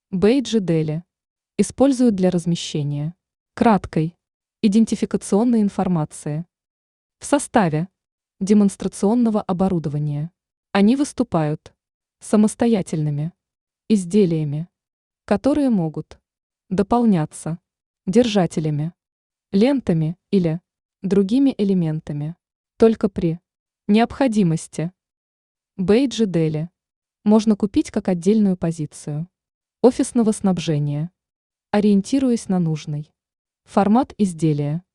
Бейджи Дели используют для размещения краткой идентификационной информации в составе демонстрационного оборудования. Они выступают самостоятельными изделиями, которые могут дополняться держателями, лентами или другими элементами только при необходимости. Бейджи Дели можно купить как отдельную позицию офисного снабжения, ориентируясь на нужный формат изделия.